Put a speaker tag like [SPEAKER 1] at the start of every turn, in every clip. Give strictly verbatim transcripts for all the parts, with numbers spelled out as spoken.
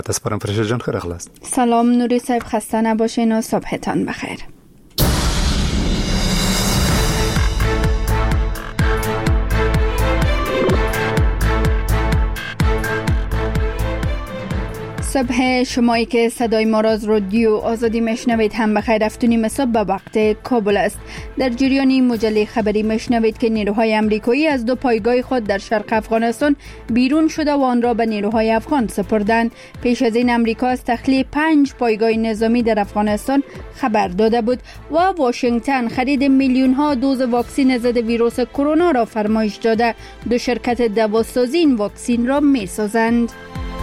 [SPEAKER 1] تسپارم فرشته جان، خیر اخلاص.
[SPEAKER 2] سلام نوری صاحب، خسته نباشین و صبحتان بخیر. صبح شمایی که صدای ما را از رادیو آزادی میشنوید هم بخیر. هفتونیم صبح به وقت کابل است. در جریان مجله خبری میشنوید که نیروهای امریکایی از دو پایگاه خود در شرق افغانستان بیرون شده و آن را به نیروهای افغان سپردند. پیش از این امریکا از تخلیه پنج پایگاه نظامی در افغانستان خبر داده بود و واشنگتن خرید میلیون ها دوز واکسن ضد ویروس کرونا را فرمایش داده. دو شرکت دواسازی این واکسن را میسازند.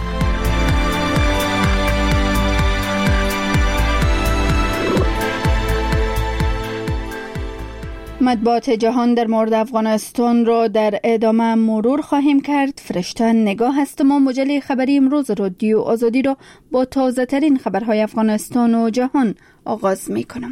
[SPEAKER 2] مطبوعات جهان در مورد افغانستان را در ادامه مرور خواهیم کرد. فرشته نگاه هست. ما مجله خبری امروز رادیو آزادی را با تازه ترین خبرهای افغانستان و جهان آغاز می کنم.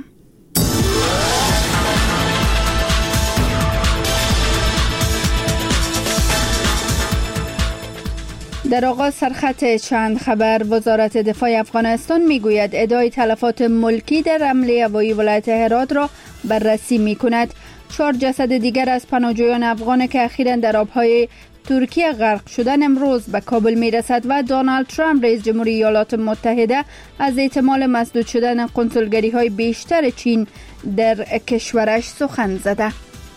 [SPEAKER 2] در آغاز سرخط چند خبر. وزارت دفاع افغانستان میگوید ادعای تلفات ملکی در حمله هوایی ولایت هرات را بررسی می کند. چهار جسد دیگر از پناهجویان افغان که اخیراً در آبهای ترکیه غرق شدن امروز به کابل می رسد و دونالد ترامپ رئیس جمهوری ایالات متحده از احتمال مسدود شدن قنسولگری های بیشتر چین در کشورش سخن زده.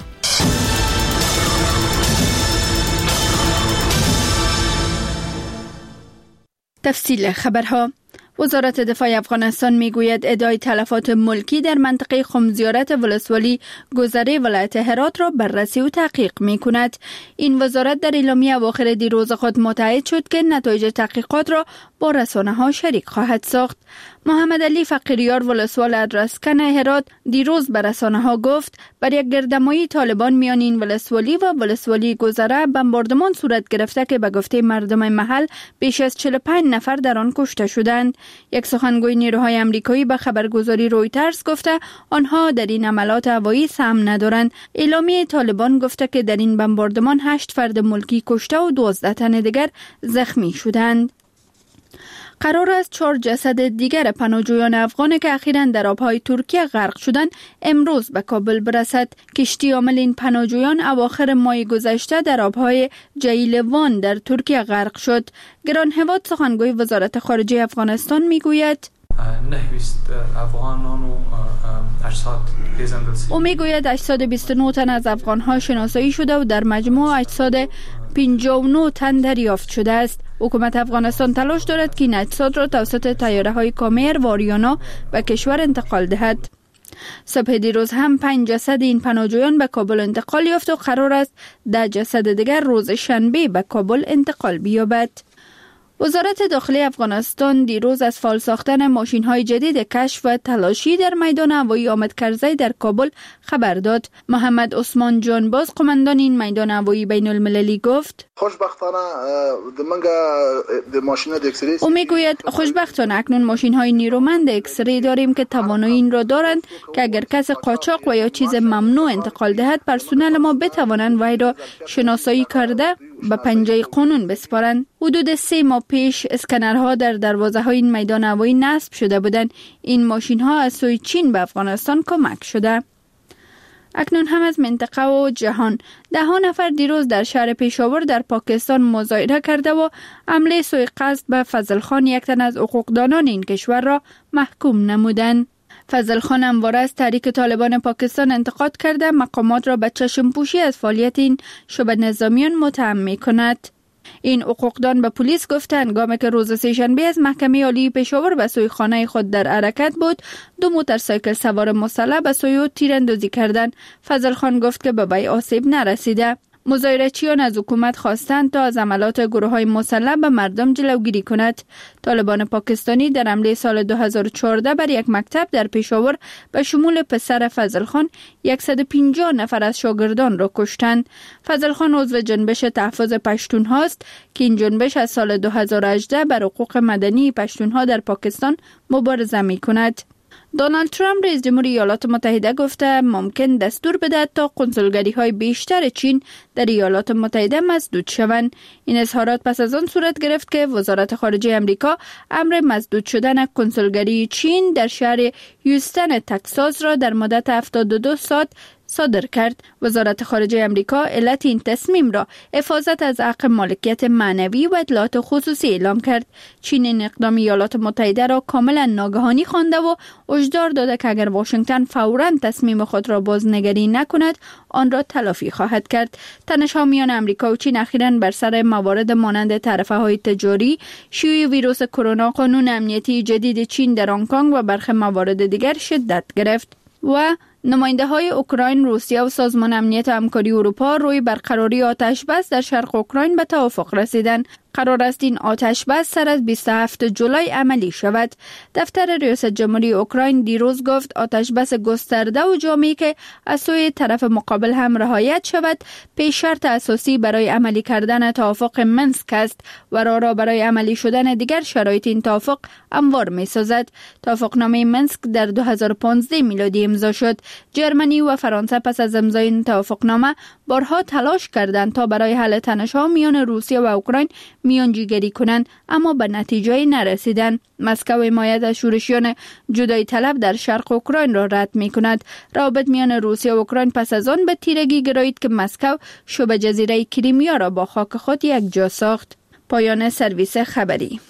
[SPEAKER 2] تفصیل خبرها. وزارت دفاع افغانستان میگوید ادعای تلفات ملکی در منطقه خمزیارت ولسوالی گذره ولایت هرات را بررسی و تحقیق می کند. این وزارت در اعلامیه اواخر دیروز خود متعهد شد که نتایج تحقیقات را با رسانه ها شریک خواهد ساخت. محمد علی فقیریار ولسوال ادرسکن هرات دیروز به رسانه ها گفت بر یک گردمایی طالبان میان این ولسوالی و ولسوالی گذره بمباردمان صورت گرفته که به گفته مردم محل بیش از چهل و پنج نفر در آن کشته شدند. یک سخنگوی نیروهای امریکایی به خبرگزاری رویترز گفته آنها در این عملات هوایی سهم ندارند. اعلامیه طالبان گفته که در این بمباردمان هشت فرد ملکی کشته و دوازده تن دیگر زخمی شدند. قرار است چهار جسد دیگر پناهجویان افغان که اخیراً در آبهای ترکیه غرق شدند امروز به کابل برسد. کشتی حامل این پناهجویان اواخر ماه گذشته در آبهای جیلوان در ترکیه غرق شد. گران هواد سخنگوی وزارت خارجه افغانستان میگوید او میگوید هشتصد و بیست و نه تن از افغانها شناسایی شده و در مجموع هشتصد و پنجاه و نه تن دریافت شده است. حکومت افغانستان تلاش دارد که این اجساد را توسط طیاره های کامر و آریانا به کشور انتقال دهد. صبح دیروز هم پنج جسد این پناهجویان به کابل انتقال یافت و قرار است ده جسد دیگر روز شنبه به کابل انتقال بیابد. وزارت داخلی افغانستان دیروز از فعال ساختن ماشین‌های جدید کشف و تلاشی در میدان هوایی حامد کرزی در کابل خبر داد. محمد عثمان جانباز قماندان این میدان هوایی بین المللی گفت
[SPEAKER 3] خوشبختانه د ماشین د اکسری
[SPEAKER 2] او میگوید خوشبختانه اکنون ماشین‌های نیرومند اکسری داریم که توانایی این را دارند که اگر کس قاچاق و یا چیز ممنوع انتقال دهد پرسنل ما بتوانند وی را شناسایی کرده به پنجه قانون بسپارند. حدود سه ماه پیش اسکنرها در دروازه های این میدان هوایی نصب شده بودند. این ماشین ها از سوی چین به افغانستان کمک شده. اکنون هم از منطقه و جهان. ده ها نفر دیروز در شهر پیشاور در پاکستان مظاهره کرده و حمله سوی قصد به فضل خان یک تن از حقوقدانان این کشور را محکوم نمودند. فضل خان همواره از تحریک طالبان پاکستان انتقاد کرده مقامات را به چشم پوشی از فعالیت این شبه نظامیان متهم می کند. این حقوقدان به پلیس گفتند هنگامی که روز سه‌شنبه از محکمه عالی پیشاور به سوی خانه خود در حرکت بود دو موتورسایکل سوار مسلح به سوی او تیراندازی کردند. فضل خان گفت که به وی آسیب نرسیده. مظاهره‌چیان از حکومت خواستند تا از عملات گروه‌های مسلح به مردم جلوگیری کند. طالبان پاکستانی در حمله سال دو هزار و چهارده بر یک مکتب در پیشاور به شمول پسر فضل خان صد و پنجاه نفر از شاگردان را کشتند. فضل خان عضو جنبش تحفظ پشتون‌ها است که این جنبش از سال دو هزار و هجده بر حقوق مدنی پشتون‌ها در پاکستان مبارزه می‌کند. دونالد ترامپ رئیس جمهور ایالات متحده گفته ممکن دستور بده تا کنسولگری های بیشتر چین در ایالات متحده مسدود شوند. این اظهارات پس از آن صورت گرفت که وزارت خارجه امریکا امر مسدود شدن کنسولگری چین در شهر هیوستن تگزاس را در مدت هفتاد و دو ساعت صادر کرد. وزارت خارجه امریکا علت این تصمیم را حفاظت از حق مالکیت معنوی و اطلاعات خصوصی اعلام کرد. چین این اقدام ایالات متحده را کاملا ناگهانی خوانده و هشدار داده که اگر واشنگتن فوراً تصمیم خود را بازنگری نکند آن را تلافی خواهد کرد. تنش‌ها میان امریکا و چین اخیراً بر سر موارد مانند تعرفه‌های تجاری، شیوع ویروس کرونا، قانون امنیتی جدید چین در هنگ کنگ و برخی موارد دیگر شدت گرفت و نماینده های اوکراین، روسیه و سازمان امنیت و همکاری اروپا روی برقراری آتش بس در شرق اوکراین به توافق رسیدند. قرار است این آتش بس سر از بیست و هفتم جولای عملی شود. دفتر ریاست جمهوری اوکراین دیروز گفت آتش بس گسترده و جامعی که از سوی طرف مقابل هم رعایت شود پیش شرط اساسی برای عملی کردن توافق منسک است و راه را برای عملی شدن دیگر شرایط این توافق هموار می سازد. توافقنامه منسک در دو هزار و پانزده میلادی امضا شد. جرمنی و فرانسه پس از امضای این توافقنامه بارها تلاش کردند تا برای حل تنش‌ها میان روسیه و اوکراین میانجیگری کنند اما به نتیجه نرسیدند. مسکو حمایت از شورشیان جدایی طلب در شرق اوکراین را رد می کند. روابط میان روسیه و اوکراین پس از آن به تیرگی گرایید که مسکو شبه جزیره کریمیا را با خاک خود یک جا ساخت. پایان سرویس خبری.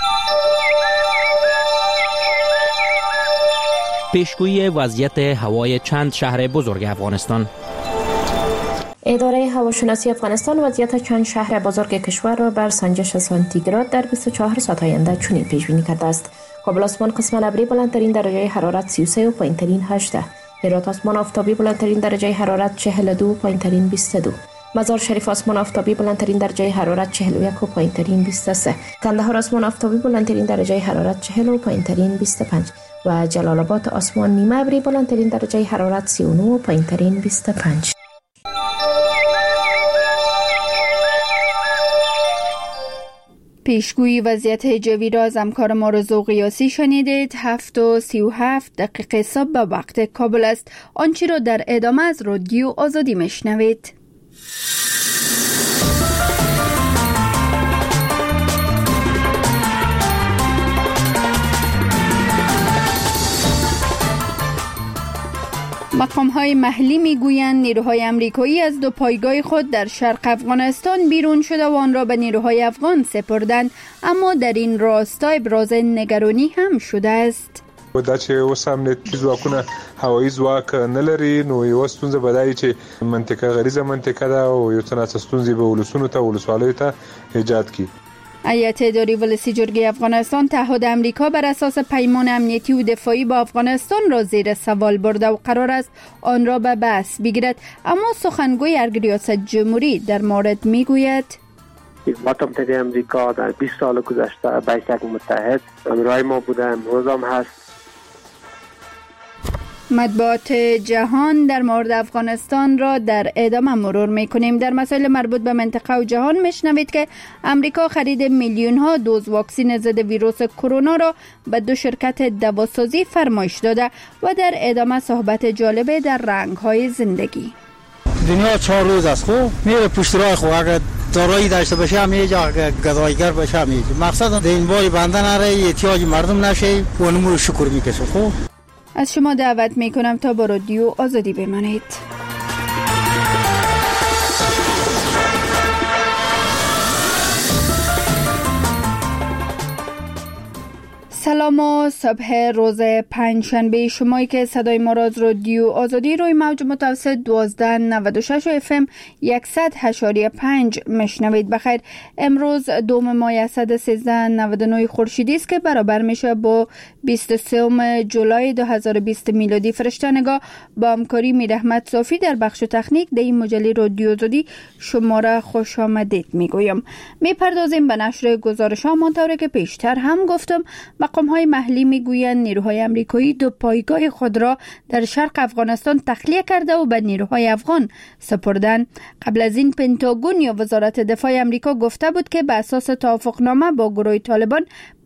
[SPEAKER 1] پیشگویی وضعیت هوای چند شهر بزرگ افغانستان.
[SPEAKER 4] اداره هواشناسی افغانستان وضعیت چند شهر بزرگ کشور را بر سنجش سانتیگراد در بیست و چهار ساعت آینده چنین پیش بینی کرده است: کابل آسمان قسمت ابری بلندترین درجه حرارت سی و سه و پایینترین هشت، هرات آسمان آفتابی بلندترین درجه حرارت چهل و دو و پایینترین بیست و دو، مزار شریف آسمان آفتابی بلندترین درجه حرارت چهل و یک و پایینترین بیست و سه، کندهار آسمان آفتابی بلندترین درجه حرارت چهل و پایینترین بیست و پنج و جلال آباد آسمان نیمه ابری بلندترین درجه حرارت سی و نه و پایینترین بیست و پنج.
[SPEAKER 2] پیشگویی وضعیت جوی را از همکار ما رضا قیاسی شنیدید. هفت و سی و هفت دقیقه صبح به وقت کابل است. آنچه را در ادامه از رادیو آزادی میشنوید. مقام‌های محلی میگویند نیروهای امریکایی از دو پایگاه خود در شرق افغانستان بیرون شده و آن را به نیروهای افغان سپردند، اما در این راستا ابراز نگرانی هم شده است.
[SPEAKER 5] دا چې اوس امنیتي ځواکونه هوایي ځواک نه لري نو یو ستونزه به دا وي چې منطقه غریزه منطقه ده او یو څه ناڅه ستونزې به ولسونو ته ولسوالیو ته ایجاد کړي.
[SPEAKER 2] هیئت اداری ولسی جرگه افغانستان تعهد امریکا بر اساس پیمان امنیتی و دفاعی با افغانستان را زیر سوال برده و قرار است آن را به بحث بگیرد، اما سخنگوی ارگ ریاست جمهوری در مورد میگوید
[SPEAKER 6] ایالات متحده امریکا در بیست سال گذشته به یک متحد همراه ما بوده، امروز هم هست.
[SPEAKER 2] مطبوعات جهان در مورد افغانستان را در ادامه مرور میکنیم. در مسائل مربوط به منطقه و جهان میشنوید که امریکا خرید میلیون ها دوز واکسن ضد ویروس کرونا را به دو شرکت دواسازی فرمایش داده و در ادامه صحبت جالب در رنگ های زندگی.
[SPEAKER 7] دنیا چهار روز است، خب میره پشت راه، خب اگر دارایی داشته باشه هم یه جا گدایگر باشه هم یه جا. مقصد این باری بنده نره، احتیاج مردم نشه و نمو شکر میکشه. خب
[SPEAKER 2] از شما دعوت می کنم تا با رادیو آزادی بمانید. سلام و صبح روز پنجشنبه شمایی که صدای ما را از رادیو آزادی روی موج متوسط دوازده نود و شش اف ام صد و پنج مشنوید. بخیر، امروز دوم ماه صد و سیزده نود و نه خورشیدی است که برابر میشه با بیست و سوم جولای دو هزار و بیست میلادی. فرشته‌نگاه با همکاری میر احمد صافی در بخش تکنیک در این مجله رادیو آزادی شما را خوش آمدید میگویم. میپردازیم به نشر گزارش‌ها. همانطور که پیشتر هم گفتم، مقام‌های محلی میگویند نیروهای آمریکایی دو پایگاه خود را در شرق افغانستان تخلیه کرده و به نیروهای افغان سپردند. قبل از این پنتاگون یا وزارت دفاع آمریکا گفته بود که به اساس توافقنامه با گروه طالبان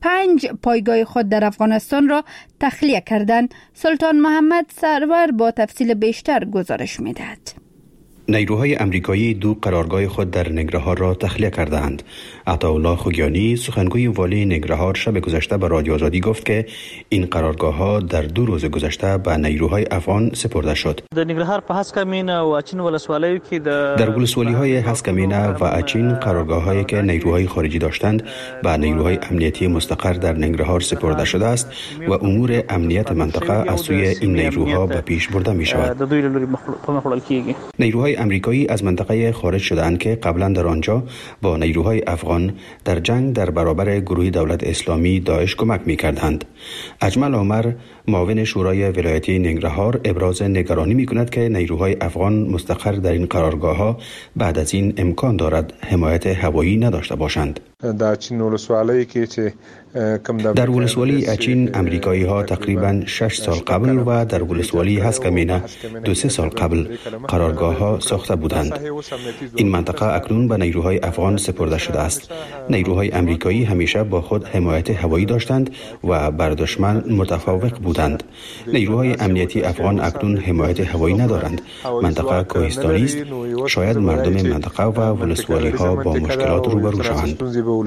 [SPEAKER 2] پنج پایگاه خود در افغانستان را تخلیه کردند. سلطان محمد سرور با تفصیل بیشتر گزارش می‌دهد.
[SPEAKER 8] نیروهای امریکایی دو قرارگاه خود در ننگرهار را تخلیه کردند. عطاالله خوگیانی سخنگوی والی ننگرهار شب گذشته به رادیو آزادی گفت که این قرارگاه‌ها در دو روز گذشته به نیروهای افغان سپرده شد.
[SPEAKER 9] در ننگرهار په هسکمینه و اچین ولسوالیو کې
[SPEAKER 8] در ولسوالی‌های هسکمینه و اچین قرارگاه‌هایی که نیروهای خارجی داشتند به نیروهای امنیتی مستقر در ننگرهار سپرده شده است و امور امنیت منطقه از سوی این نیروها به پیش برده می‌شود. نیروهای امریکایی از منطقه خارج شدند که قبلا در آنجا با نیروهای افغان در جنگ در برابر گروه دولت اسلامی داعش کمک می‌کردند. اجمل عمر معاون شورای ولایتی ننگرهار ابراز نگرانی می‌کند که نیروهای افغان مستقر در این قرارگاه‌ها بعد از این امکان دارد حمایت هوایی نداشته باشند.
[SPEAKER 5] در چین ولسوالی که چه
[SPEAKER 8] در ولسوالی اچین امریکایی ها تقریبا شش سال قبل و در ولسوالی هسکمینه دو سه سال قبل قرارگاه ها ساخته بودند. این منطقه اکنون به نیروهای افغان سپرده شده است. نیروهای امریکایی همیشه با خود حمایت هوایی داشتند و بر دشمن متفوق بودند. نیروهای امنیتی افغان اکنون حمایت هوایی ندارند. منطقه کوهستانی است. شاید مردم منطقه و ولسوالی ها با مشکلات روبرو شوند.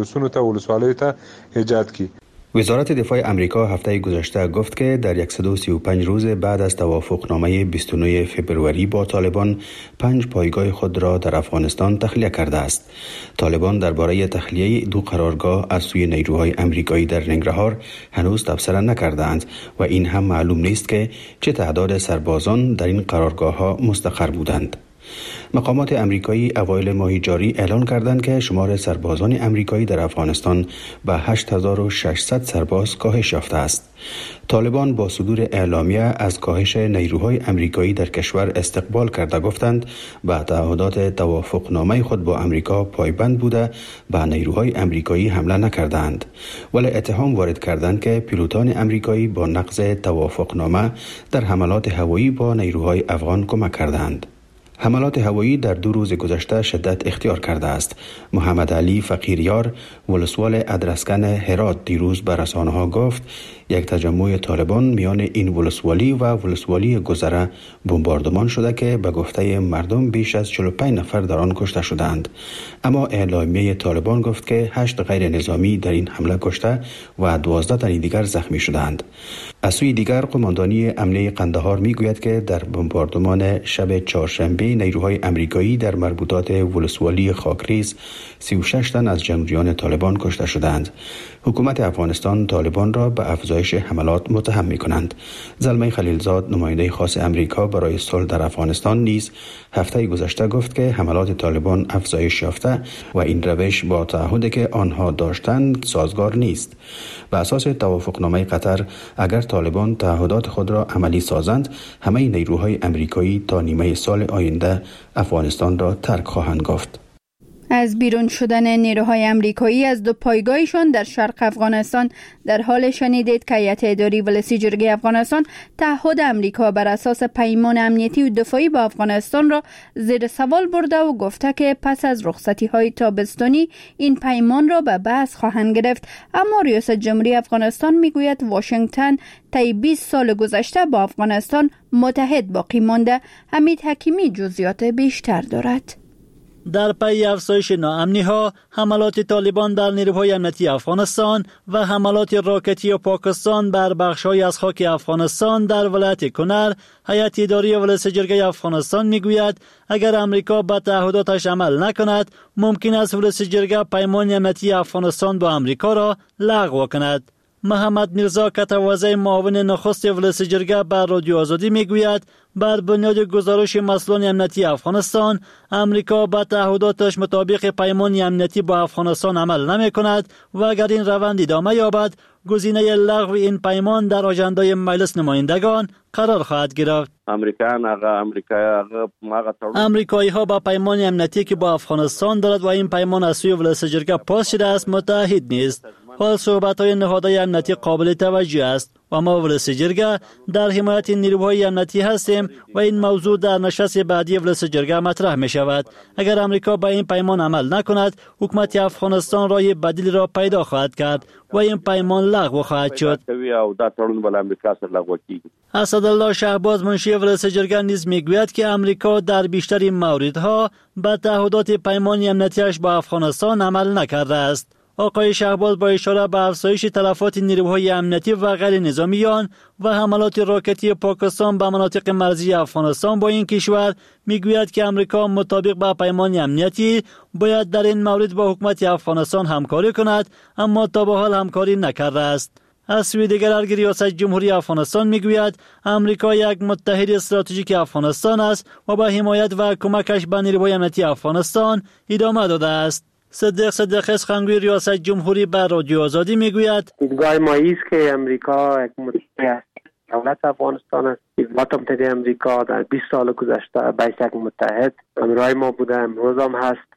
[SPEAKER 8] وزارت دفاع امریکا هفته گذشته گفت که در صد و سی و پنج روز بعد از توافقنامه بیست و نه فوریه با طالبان پنج پایگاه خود را در افغانستان تخلیه کرده است. طالبان درباره تخلیه دو قرارگاه از سوی نیروهای امریکایی در ننگرهار هنوز تبصره نکردند و این هم معلوم نیست که چه تعداد سربازان در این قرارگاه‌ها مستقر بودند. مقامات امریکایی اوایل ماه جاری اعلان کردند که شمار سربازان امریکایی در افغانستان به هشت هزار و ششصد سرباز کاهش یافته است. طالبان با صدور اعلامیه از کاهش نیروهای امریکایی در کشور استقبال کرده گفتند به تعهدات توافقنامه خود با امریکا پایبند بوده به نیروهای امریکایی حمله نکردند، ولی اتهام وارد کردند که پیلوتان امریکایی با نقض توافقنامه در حملات هوایی با نیروهای افغان کمک کردند. حملات هوایی در دو روز گذشته شدت اختیار کرده است. محمد علی فقیریار ولسوال ادرسکن هرات دیروز به رسانه‌ها گفت یک تجمع طالبان میان این ولسوالی و ولسوالی گذره بمباردمان شده که به گفته مردم بیش از چهل و پنج نفر در آن کشته شدند. اما اعلامیه طالبان گفت که هشت غیر نظامی در این حمله کشته و دوازده تن دیگر زخمی شدند. از سوی دیگر قماندانی امنیه قندهار میگوید که در بمباردمان شب چهارشنبه نیروهای امریکایی در مربوطات ولسوالی خاکریز سی و شش تن از جنگجویان طالبان کشته شدند. حکومت افغانستان طالبان را به افزایش حملات متهم می‌کنند. زلمه خلیلزاد نماینده خاص امریکا برای صلح در افغانستان نیز هفته گذشته گفت که حملات طالبان افزایش یافته و این روش با تعهدی که آنها داشتند سازگار نیست. بر اساس توافقنامه قطر اگر طالبان تعهدات خود را عملی سازند، همه نیروهای امریکایی تا نیمه سال آینده افغانستان را ترک خواهند گفت.
[SPEAKER 2] از بیرون شدن نیروهای امریکایی از دو پایگاهشان در شرق افغانستان در حال شنیدید که هیئت اداری ولسی جرگه افغانستان تعهد امریکا بر اساس پیمان امنیتی و دفاعی با افغانستان را زیر سوال برده و گفته که پس از رخصتی های تابستانی این پیمان را به بحث خواهند گرفت. اما ریاست جمهوری افغانستان میگوید واشنگتن طی بیست سال گذشته با افغانستان متحد باقی مانده. حمید حکیمی جزئیات بیشتر دارد.
[SPEAKER 9] در پی افزایش ناامنی‌ها، حملات طالبان بر نیروهای امنیتی افغانستان و حملات راکتی و پاکستان بر بخش‌های از خاک افغانستان در ولایت کنر، هیئت اداری ولسی جرگه افغانستان میگوید اگر امریکا به تعهداتش عمل نکند، ممکن است ولسی جرگه پیمان امنیتی افغانستان با امریکا را لغو کند. محمد میرزا کتوازی معاون نخست ولسی جرگه بر رادیو آزادی میگوید بر بنیاد گزارش مسئولان امنیتی افغانستان، امریکا به تعهداتش مطابق پیمان امنیتی با افغانستان عمل نمی کند و اگر این روند ادامه یابد، گزینه لغو این پیمان در آژاندای مجلس نمایندگان قرار خواهد گرفت.
[SPEAKER 6] امریکایان هغه امریکایی
[SPEAKER 9] امریکایی ها با پیمان امنیتی که با افغانستان دارد و این پیمان از سوی ولسی جرگه پاس شده است متحد نیست. حال صحبت‌های نهادهای امنیتی قابل توجه است و ما ولس جرگه در حمایت نیروهای امنیتی هستیم و این موضوع در نشست بعدی ولس جرگه مطرح می شود. اگر امریکا به این پیمان عمل نکند، حکومت افغانستان راه بدیل را پیدا خواهد کرد و این پیمان لغو خواهد شد. اسدالله شهباز منشی ولس جرگه نیز میگوید که امریکا در بیشتر موردها به تعهدات پیمان امنیتیش با افغانستان عمل نکرده است. آقای شهباز با اشاره به افزایش تلفات نیروهای امنیتی و غیر نظامیان و حملات راکتی پاکستان به مناطق مرزی افغانستان با این کشور میگوید که امریکا مطابق با پیمان امنیتی باید در این مورد با حکومت افغانستان همکاری کند، اما تا به حال همکاری نکرده است. از سوی دیگر ارگ ریاست جمهوری افغانستان میگوید امریکا یک متحد استراتژیک افغانستان است و با حمایت و کمکش به نیروهای امنیتی افغانستان ادامه داده است. صدیق صدیق اسخانگوی ریاست جمهوری بر رادیو آزادی میگوید
[SPEAKER 6] دیدگاه ما است که امریکا یک متحد دولت افغانستان است. دولت متحد امریکا در بیست سال گذشته بیست یک متحد همراه ما بوده، امروز هم هست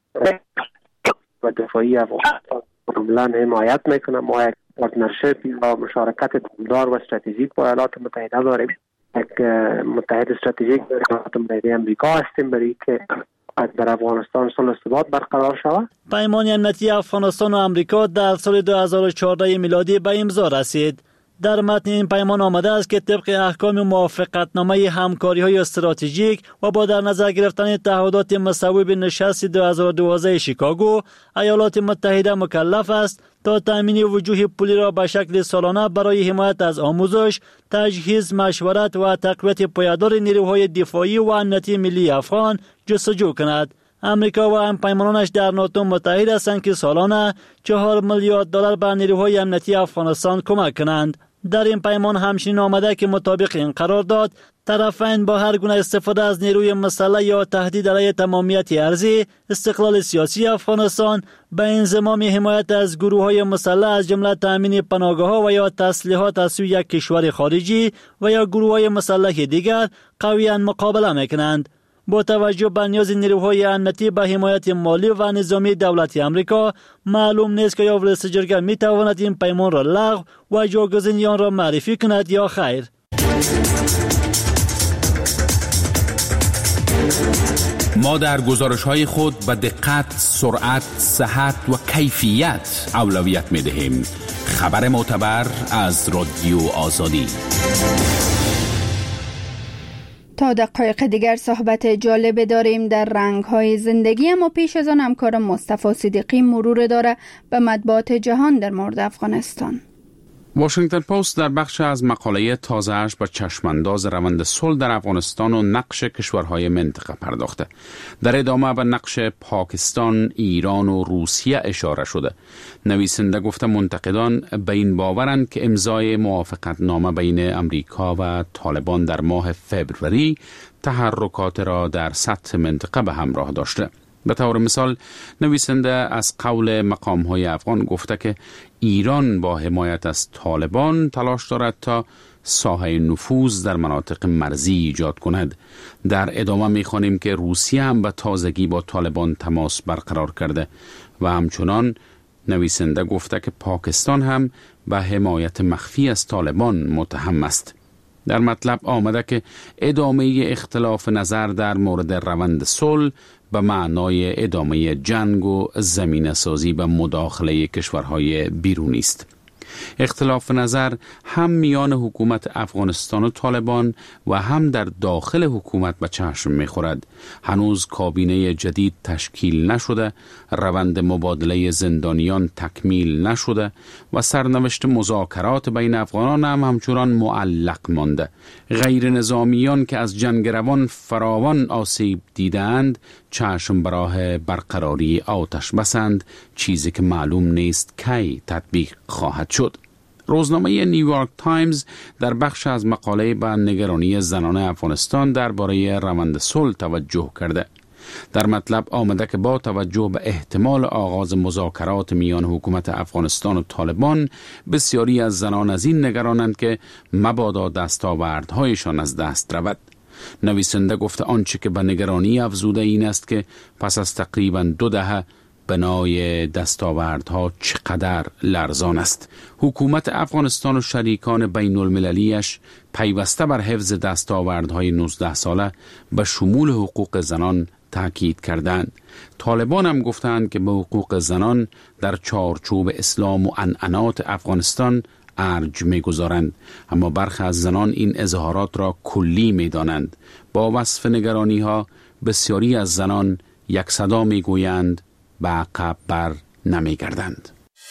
[SPEAKER 6] و دفاعی افغانستان کاملا حمایت میکنه. ما یک پارتنرشیپ و مشارکت دار و استراتژیک با ایالات متحده داریم. یک متحد استراتژیک با ایالات متحده امریکا هستیم برای که در افغانستان صلح و ثبات برقرار شود.
[SPEAKER 9] پیمان امنیتی افغانستان و امریکا در سال دو هزار و چهارده میلادی به امضا رسید. در متن این پیمان آمده است که طبق احکام موافقتنامه همکاری‌های استراتژیک و با در نظر گرفتن تعهدات مصوب نشست دو هزار و دوازده شیکاگو، ایالات متحده مکلف است تا تامین وجوه پولی را به شکل سالانه برای حمایت از آموزش، تجهیز، مشورت و تقویت پایدار نیروهای دفاعی و امنیتی ملی افغان جستجو کند. امریکا و هم پیمانانش در ناتو متحد هستند که سالانه چهار میلیارد دلار به نیروهای امنیتی افغانستان کمک کنند. در این پیمان همچنین آمده که مطابق این قرارداد طرفین با هر گونه استفاده از نیروی مسلح یا تهدید علیه تمامیت ارضی، استقلال سیاسی افغانستان، به انضمام حمایت از گروه‌های مسلح از جمله تامین پناهگاه‌ها و یا تسلیحات از سوی یک کشور خارجی و یا گروه‌های مسلح دیگر قویاً مقابله می‌کنند. با توجه به نیاز نیروهای امنیتی به حمایت مالی و نظامی دولت امریکا، معلوم نیست که یا ولس جرگه می تواند این پیمان را لغو و جاگزین آن را معرفی کند یا خیر.
[SPEAKER 10] ما در گزارش‌های خود به دقت، سرعت، صحت و کیفیت اولویت می دهیم. خبر معتبر از رادیو آزادی.
[SPEAKER 2] تا دقایق دیگر صحبت جالب داریم در رنگ‌های زندگی، اما پیش از آن همکارم مصطفی صدیقی مرور داره به مطبوعات جهان در مورد افغانستان.
[SPEAKER 11] واشنگتن پست در بخش از مقاله تازه‌اش به چشمانداز روند صلح در افغانستان و نقش کشورهای منطقه پرداخته. در ادامه به نقش پاکستان، ایران و روسیه اشاره شده. نویسنده گفته منتقدان به این باورند که امضای موافقتنامه بین امریکا و طالبان در ماه فوریه تحرکات را در سطح منطقه به همراه داشته. به طور مثال نویسنده از قول مقام‌های افغان گفته که ایران با حمایت از طالبان تلاش دارد تا ساحه نفوذ در مناطق مرزی ایجاد کند. در ادامه می‌خوانیم که روسیه هم به تازگی با طالبان تماس برقرار کرده و همچنان نویسنده گفته که پاکستان هم به حمایت مخفی از طالبان متهم است. در مطلب آمده که ادامه اختلاف نظر در مورد روند صلح به معنای ادامه جنگ و زمینه سازی به مداخله کشورهای بیرونی است. اختلاف نظر هم میان حکومت افغانستان و طالبان و هم در داخل حکومت به چشم می‌خورد. هنوز کابینه جدید تشکیل نشده، روند مبادله زندانیان تکمیل نشده و سرنوشت مذاکرات بین افغانان هم همچنان معلق مانده. غیر نظامیان که از جنگروان فراوان آسیب دیدند چشم براه برقراری آتش بسند، چیزی که معلوم نیست کی تطبیق خواهد شد. روزنامه نیویورک تایمز در بخش از مقاله به نگرانی زنان افغانستان درباره روند صلح توجه کرده. در مطلب آمده که با توجه به احتمال آغاز مذاکرات میان حکومت افغانستان و طالبان، بسیاری از زنان از این نگرانند که مبادا دستاوردهایشان از دست رود. نویسنده گفته آنچه که به نگرانی افزوده این است که پس از تقریباً دو دهه بنای دستاوردها چقدر لرزان است. حکومت افغانستان و شریکان بین المللیش پیوسته بر حفظ دستاوردهای نوزده ساله به شمول حقوق زنان تاکید کردند. طالبان هم گفتند که به حقوق زنان در چارچوب اسلام و عنعنات افغانستان ارج می‌گذارند، اما برخی از زنان این اظهارات را کلی می‌دانند. با وصف نگرانی‌ها بسیاری از زنان یک صدا می‌گویند به عقب بر نمی‌گردند.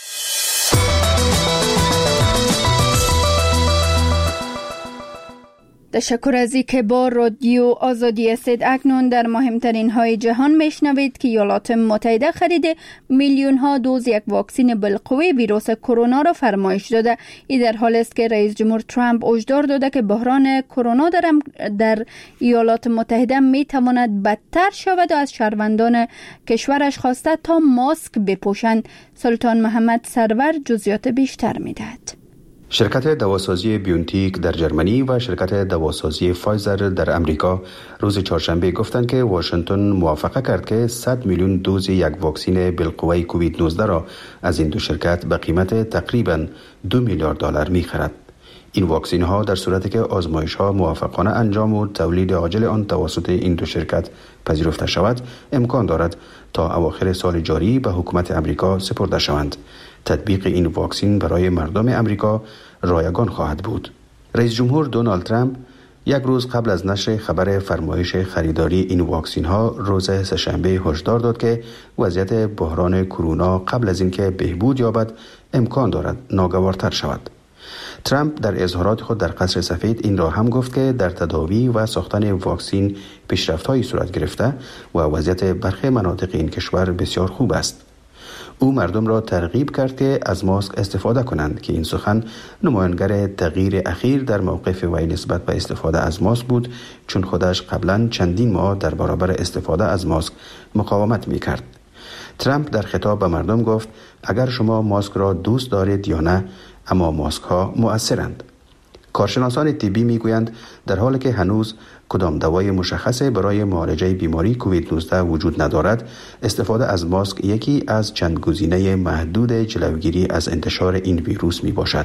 [SPEAKER 2] تشکر از اینکه با رادیو آزادی هستید. اکنون در مهمترین های جهان میشنوید که ایالات متحده خرید میلیون ها دوز یک واکسن بالقوه ویروس کرونا را فرمایش داده. این در حالی است که رئیس جمهور ترامپ هشدار داده که بحران کرونا در, در ایالات متحده می تواند بدتر شود و از شهروندان کشورش خواسته تا ماسک بپوشند. سلطان محمد سرور جزئیات بیشتر میدهد.
[SPEAKER 8] شرکت دواسازی بیونتیک در جرمنی و شرکت دواسازی فایزر در امریکا روز چهارشنبه گفتند که واشنگتن موافقه کرد که صد میلیون دوز یک واکسن بالقوه کووید نوزده را از این دو شرکت به قیمت تقریباً دو میلیارد دلار می‌خرد. این واکسن ها در صورتی که آزمایش ها موفقانه انجام و تولید عاجل آن توسط این دو شرکت پذیرفته شود، امکان دارد تا اواخر سال جاری به حکومت امریکا سپرده شوند. تطبیق این واکسن برای مردم امریکا رایگان خواهد بود. رئیس جمهور دونالد ترامپ یک روز قبل از نشر خبر فرمایش خریداری این واکسن ها روز سه‌شنبه هشدار داد که وضعیت بحران کرونا قبل از اینکه بهبود یابد امکان دارد ناگوارتر شود. ترامپ در اظهارات خود در قصر سفید این را هم گفت که در تداوی و ساختن واکسن پیشرفت‌هایی صورت گرفته و وضعیت برخی مناطق این کشور بسیار خوب است. او مردم را ترغیب کرد که از ماسک استفاده کنند که این سخن نمایانگر تغییر اخیر در موقف وی نسبت به استفاده از ماسک بود، چون خودش قبلا چندین ماه در برابر استفاده از ماسک مقاومت می‌کرد. ترامپ در خطاب به مردم گفت اگر شما ماسک را دوست دارید یا نه، اما ماسک ها مؤثرند. کارشناسان طبی میگویند در حالی که هنوز کدام دوای مشخصه برای معالجه بیماری کووید نوزده وجود ندارد، استفاده از ماسک یکی از چند گزینه محدود جلوگیری از انتشار این ویروس می باشد.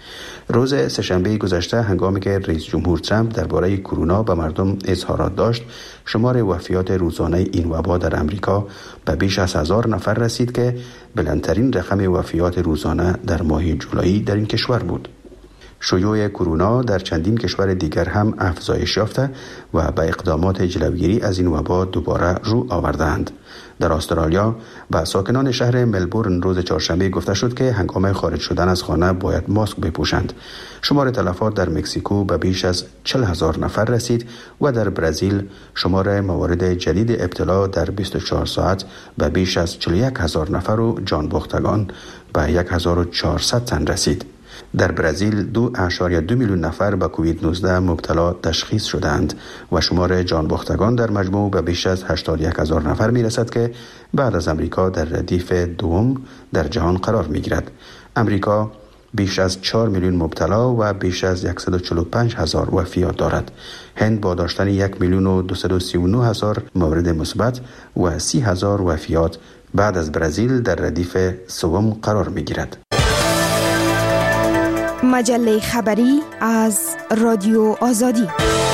[SPEAKER 8] روز سه‌شنبه گذشته هنگامی که رئیس جمهور ترامپ درباره کرونا به مردم اظهارات داشت، شمار وفیات روزانه این وبا در امریکا به بیش از هزار نفر رسید که بلندترین رقم وفیات روزانه در ماه جولای در این کشور بود. شیوع کرونا در چندین کشور دیگر هم افزایش یافته و به اقدامات جلوگیری از این وبا دوباره رو آوردند. در استرالیا به ساکنان شهر ملبورن روز چهارشنبه گفته شد که هنگام خارج شدن از خانه باید ماسک بپوشند. شمار تلفات در مکزیکو به بیش از چهل هزار نفر رسید و در برزیل شمار موارد جدید ابتلا در بیست و چهار ساعت به بیش از چهل و یک هزار نفر و جان باختگان به یک هزار و چهارصد تن رسید. در برزیل دو اعشاریه دو میلیون نفر به کووید نوزده مبتلا تشخیص شدند و شمار جان باختگان در مجموع به بیش از هشتاد و یک هزار نفر می رسد که بعد از امریکا در ردیف دوم در جهان قرار می گیرد. امریکا بیش از چهار میلیون مبتلا و بیش از صد و چهل و پنج هزار وفیات دارد. هند با داشتن یک میلیون و دویست و سی و نه هزار مورد مثبت و سی هزار وفیات بعد از برزیل در ردیف سوم قرار می گیرد.
[SPEAKER 12] مجله خبری از رادیو آزادی.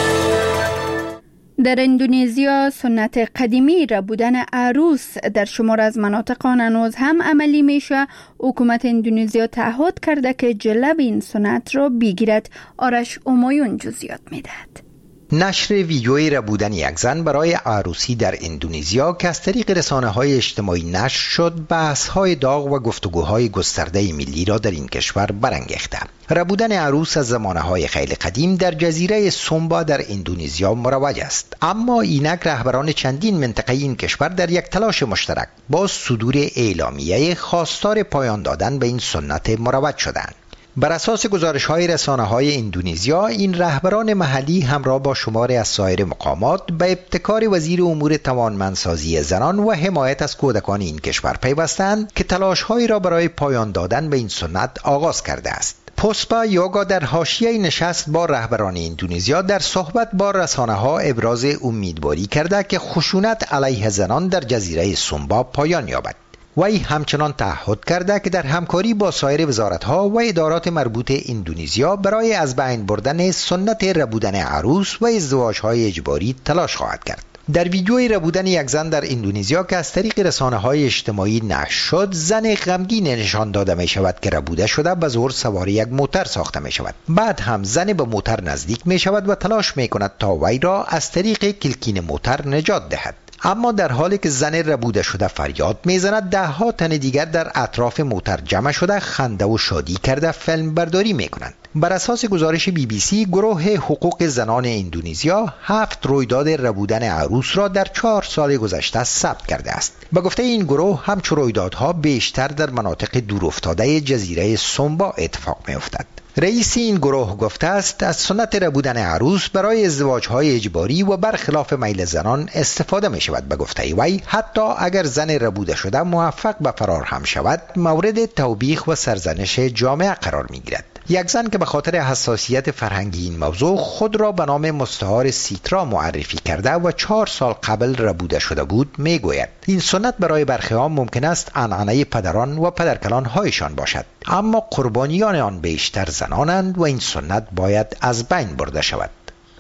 [SPEAKER 2] در اندونزیا سنت قدیمی را بودن عروس در شمار از مناطق آن هنوز هم عملی میشه. حکومت اندونزیا تعهد کرده که جلو این سنت را بگیرد. آرش اومایون جزئیات میدهد.
[SPEAKER 13] نشر ویدیویی را بودن یک زن برای عروسی در اندونزیا که از طریق رسانه‌های اجتماعی نشر شد، بحث‌های داغ و گفتگوهای گسترده ملی را در این کشور برانگیخته. ربودن عروس از زمانه‌های خیلی قدیم در جزیره سومبا در اندونزیا مروج است، اما اینک رهبران چندین منطقه این کشور در یک تلاش مشترک با صدور اعلامیه خواستار پایان دادن به این سنت مروج شدند. بر اساس گزارش‌های رسانه‌های اندونزیا، این رهبران محلی همراه با شماری از سایر مقامات به ابتکار وزیر امور توانمندسازی زنان و حمایت از کودکان این کشور پیوستند که تلاش‌هایی را برای پایان دادن به این سنت آغاز کرده است. پوسپا یوگا در حاشیه نشست با رهبران اندونزیا در صحبت با رسانه‌ها ابراز امیدواری کرده که خشونت علیه زنان در جزیره سومبا پایان یابد. وی همچنان تعهد کرده که در همکاری با سایر وزارت‌ها و ادارات مربوط اندونزیا برای از بین بردن سنت ربودن عروس و ازدواج‌های اجباری تلاش خواهد کرد. در ویدیوی ربودن یک زن در اندونزیا که از طریق رسانه‌های اجتماعی نشر شد، زن غمگین نشان داده می شود که ربوده شده به زور سوار یک موتر ساخته می شود. بعد هم زن به موتر نزدیک می شود و تلاش می کند تا وی را از طریق کلکین موتر نجات دهد. اما در حالی که زن ربوده شده فریاد میزند، ده ها تن دیگر در اطراف موتر جمع شده خنده و شادی کرده فیلم برداری میکنند. بر اساس گزارش بی بی سی، گروه حقوق زنان اندونزیا هفت رویداد ربودن عروس را در چهار سال گذشته ثبت کرده است. به گفته این گروه، همچو رویدادها بیشتر در مناطق دورافتاده جزیره سومبا اتفاق میافتد. رئیس این گروه گفته است از سنت ربودن عروس برای ازدواج‌های اجباری و برخلاف میل زنان استفاده می شود. به گفته وی، حتی اگر زن ربوده شده موفق به فرار هم شود، مورد توبیخ و سرزنش جامعه قرار می گیرد. یک زن که به خاطر حساسیت فرهنگی این موضوع خود را به نام مستعار سیترا معرفی کرده و چهار سال قبل ربوده شده بود، می گوید این سنت برای برخی ها ممکن است عنعنه پدران و پدرکلان هایشان باشد، اما قربانیان آن بیشتر زنانند و این سنت باید از بین برده شود.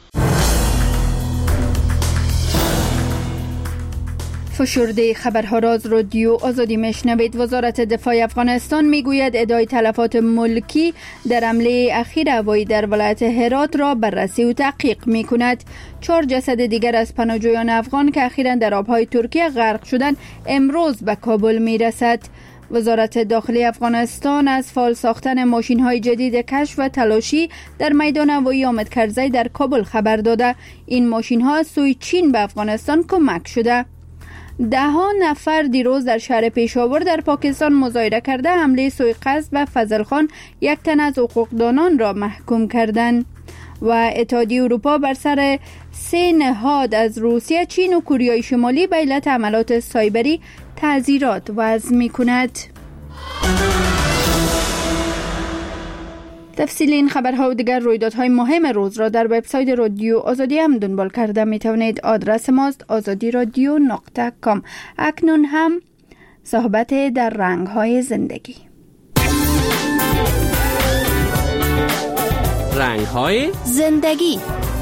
[SPEAKER 2] فشرده خبرها را از رادیو آزادی میشنوید. وزارت دفاع افغانستان میگوید ادعای تلفات ملکی در حمله اخیر هوایی در ولایت هرات را بررسی و تحقیق میکند. چهار جسد دیگر از پناهجویان افغان که اخیراً در آبهای ترکیه غرق شدند امروز به کابل میرسد. وزارت داخلی افغانستان از فعال ساختن ماشین‌های جدید کشف و تلاشی در میدان هوایی حامد کرزی در کابل خبر داده. این ماشین‌ها از سوی چین به افغانستان کمک شده. ده ها نفر دیروز در شهر پیشاور در پاکستان مظاهره کرده حمله سوءقصد و فضل خان، یک تن از حقوقدانان را محکوم کردند. و اتحادیه اروپا بر سر سه نهاد از روسیه، چین و کره شمالی به علت حملات سایبری تعزیرات وضع می‌کند. تفصیل این خبرها و دیگر رویدادهای مهم روز را در وبسایت رادیو آزادی هم دنبال کرده می توانید. آدرس ماست آزادی رادیو نقطه کام. اکنون هم صحبت در رنگ‌های زندگی.
[SPEAKER 1] رنگ‌های زندگی.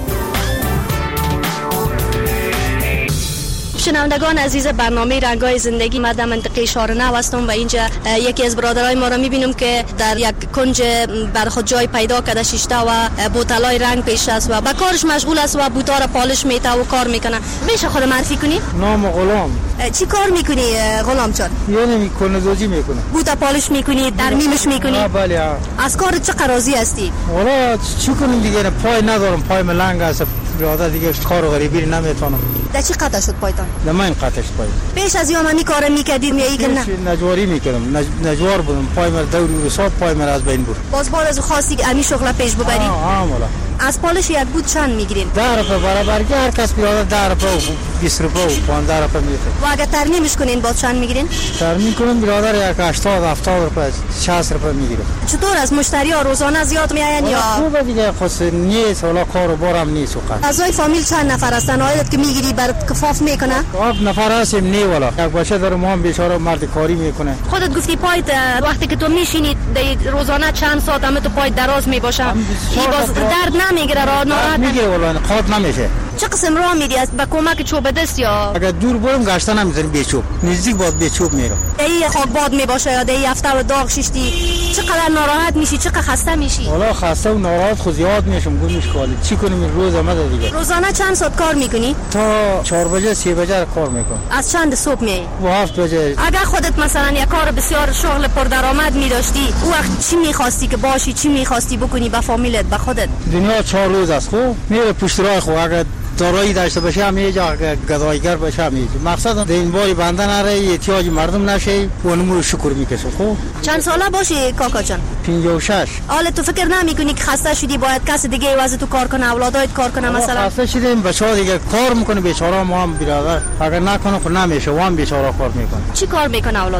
[SPEAKER 14] شنوندگان عزیز برنامه رنگ‌های زندگی، من در منطقه شارنه هستم و اینجا یکی از برادرای ما را می‌بینم که در یک کنج بر خود جای پیدا کرده، شیشته و بوتلای رنگ پیش است و با کارش مشغول است و بوتا را پالش میته و کار میکنه. میشه خود معرفی کنی؟
[SPEAKER 7] نام غلام.
[SPEAKER 14] چی کار میکنی غلام جان؟
[SPEAKER 7] یعنی میکنه دوزی میکنه.
[SPEAKER 14] بوتا پالش میکنی، ترمیمش میکنی؟
[SPEAKER 7] بله.
[SPEAKER 14] از کار چه راضی هستی؟
[SPEAKER 7] والا چی کنم دیگه، پای ندارم، پای ملنگ است، برادر دیگه کار غریبی نمیتونم.
[SPEAKER 14] در چی قطع شد پایتان؟
[SPEAKER 7] در من قطعش پای.
[SPEAKER 14] پیش از یوم می کار میکردید یا که نه؟
[SPEAKER 7] نجواری میکردم، نج... نجوار بودم، پای من دور و ساعت پای من از بین بود.
[SPEAKER 14] باز بعد از خواستی که امی شغل پیش ببری؟
[SPEAKER 7] آه آه والا.
[SPEAKER 14] از پالش یک بود چند میگیرین؟
[SPEAKER 7] ده روپه برابر، هر کس بیاد ده روپه و بیست روپه و پانزده روپه میده.
[SPEAKER 14] و اگه ترمیمش کنین باز چند میگیرین؟
[SPEAKER 7] ترمیم کنم برادر یک هشتاد هفتاد روپه شصت روپه میگیره.
[SPEAKER 14] چطور از مشتری ها روزانه زیاد میاین یا؟
[SPEAKER 7] خوبه دیگه، خاص نیست، حالا کار و بارم نیست وقت.
[SPEAKER 14] اعضای فامیل چند نفر هستن؟ عادت که میگیری برات کفاف میکنه؟
[SPEAKER 7] هفت نفر هستیم. نه والا، یک بچه داره، ما هم بیچاره مرد کاری میکنه.
[SPEAKER 14] خودت گفتی پایت وقتی که تو میشینی روزانه چند ساعت هم تو پای دراز میباشه، این باز درد نمیگیره؟ را ناراحت
[SPEAKER 7] میگیره والا، قاط نمیشه.
[SPEAKER 14] چه قسم راه میری؟ از با کمک چوب دست یا
[SPEAKER 7] اگر دور برم گشتن نمیذاریم به چوب، نزدیک باد به چوب میرم.
[SPEAKER 14] ای خاک باد میباشه یا دی هفته و داغ ششتی، چقدر ناراحت میشی، چقدر خسته میشی؟
[SPEAKER 7] والا خسته و ناراحت خود زیاد میشم. گوش مشکلی چی کنیم این روز آمده دیگه.
[SPEAKER 14] روزانه چند ساعت کار میکنی؟
[SPEAKER 7] تا چهار بجه سه بجه کار میکنم.
[SPEAKER 14] از چند صبح میای؟
[SPEAKER 7] و هفت بجه.
[SPEAKER 14] اگر خودت مثلا یک کار بسیار شغل پردرآمد می‌داشتی، او وقت چی می‌خواستی که باشی، چی می‌خواستی بکنی با فامیلت، با خودت؟
[SPEAKER 7] دنیا چهار روز است، خب میره پشت راه. خب اگر دارایی داشته باشه هم یه جا گدایگر باشه هم یه جا. مقصد این باری بنده نره، احتیاج مردم نشه و نمو شکر میکشه. خب
[SPEAKER 14] چند ساله باشی کاکا جان؟
[SPEAKER 7] پنجاه و شش.
[SPEAKER 14] حالا تو فکر نمیکنی که خسته شدی باید کس دیگه واسه تو کار کنه، اولادایت کار کنه مثلا؟
[SPEAKER 7] خسته شدیم، بچه‌ها دیگه کار میکنه، بیچاره ما هم برادر اگر نکنه خب نمیشه، و هم بیچاره کار میکنه.
[SPEAKER 14] چی کار میکنه اولادا؟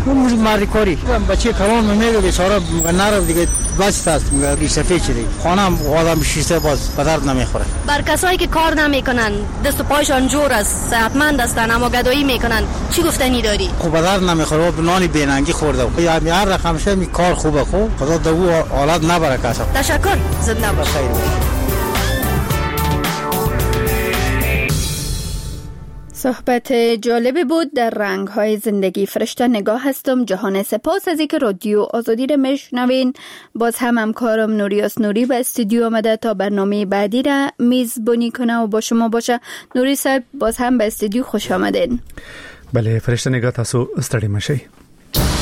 [SPEAKER 7] اون مردی کاری بچه کلان میگه بیچاره نرو دیگه بس است میگه سفید شدی خانم آدم شیسته باز به درد نمیخوره.
[SPEAKER 14] بر کسایی که کار نمیکنن دست و پایشان جور است صحتمند هستن اما گدایی میکنن چی گفتنی داری؟
[SPEAKER 7] خوب به درد نمیخوره و نانی بیننگی خورده یا هر رقم شه می کار خوبه خوب خدا دو حالت نبره کسا.
[SPEAKER 14] تشکر زنده باش.
[SPEAKER 2] صحبت جالبی بود در رنگ های زندگی. فرشته نگاه هستم. جهان سپاس از اینکه رادیو آزادی را میشنوین. باز هم همکارم نوریاس نوری به استودیو آمده تا برنامه بعدی را میزبانی کنه و با شما باشه. نوری صاحب باز هم به استودیو خوش آمدین.
[SPEAKER 15] بله فرشته نگاه تاسو ستړي مشئ.